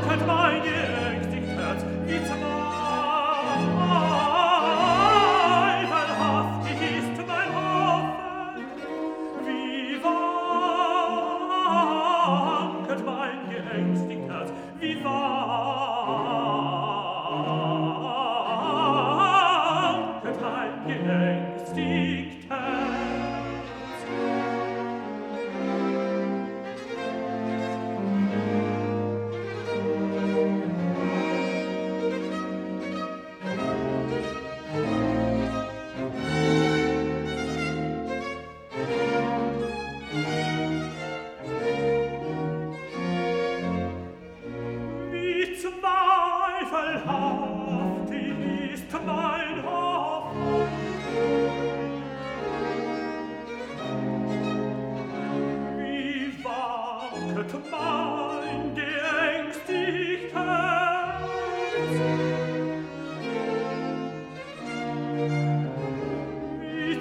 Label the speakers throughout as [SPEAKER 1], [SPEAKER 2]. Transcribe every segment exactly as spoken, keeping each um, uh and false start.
[SPEAKER 1] wankelt mein geängstigt Herz, wie zweifelhaftig ist mein Hoffen, wie wankelt mein geängstigt Herz, wie wankelt mein geängstigt Herz. Wie zweifelhaftig ist mein Hoffen, wie wankelt mein geängstigt Herz, wie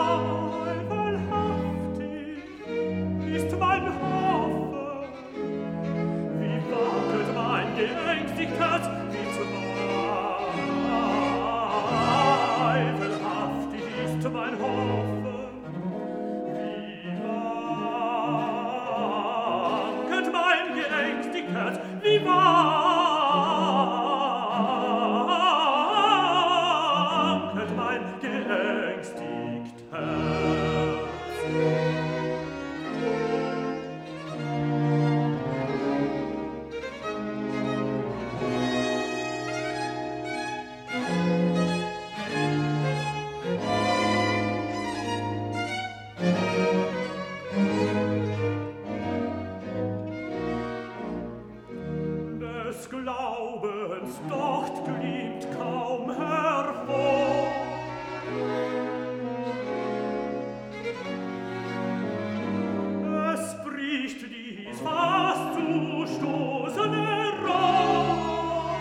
[SPEAKER 1] zweifelhaftig ist mein Hoffen, wie wankelt mein geängstigt Herz, wie zweifelhaftig ist mein Hoffen, wie wankelt mein geängstigt Herz, wie wankelt mein geängstigt Herz. Des Glaubens Docht glimmt kaum hervor, es bricht dies fast zu stoßene Rohr.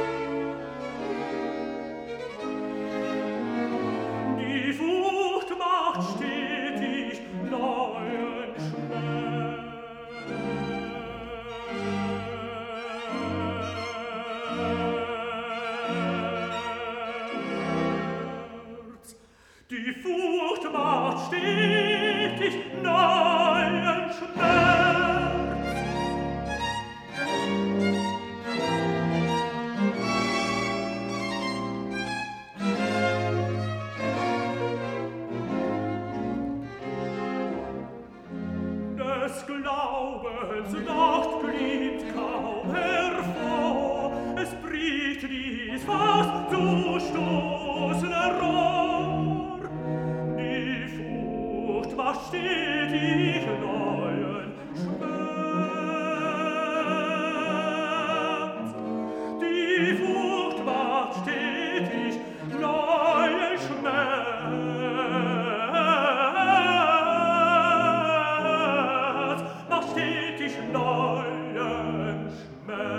[SPEAKER 1] Die Furcht macht stetig neuen Schmerz. Die Furcht macht stetig neuen Schmerz. Des Glaubens Nacht glimmt kaum hervor, es bricht dies fast zu stoßene Rohr. Die Furcht macht stetig neuen Schmerz. Die Furcht macht stetig neuen Schmerz, macht stetig neuen Schmerz.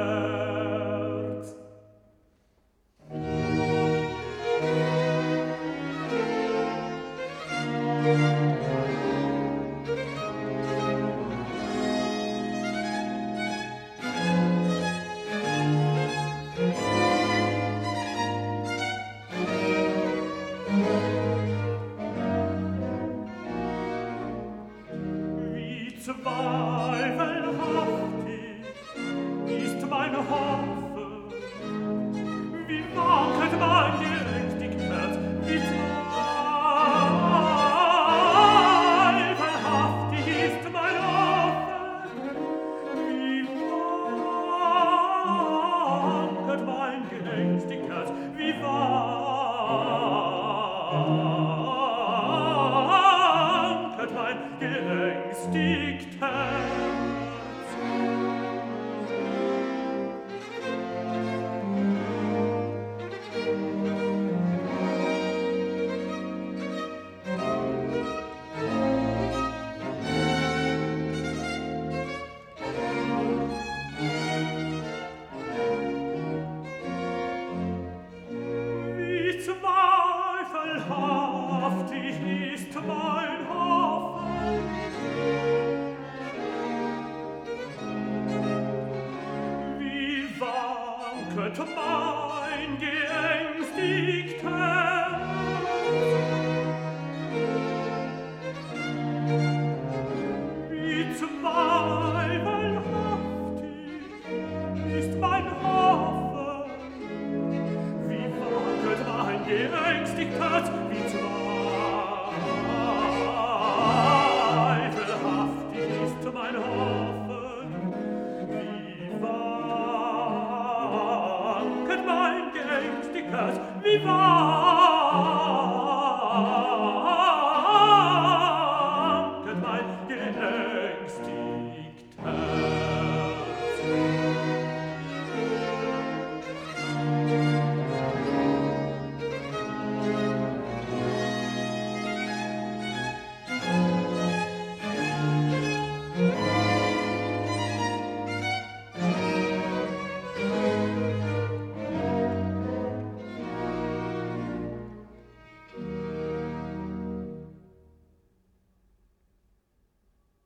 [SPEAKER 1] könnte mein geängstigt Herz wie zweifelhaftig ist mein Hoffen, wie wackelt mein geängstigt Herz, wie zweifelhaftig ist mein Hoffen, wie wackelt mein geängstigt Herz, wie wackelt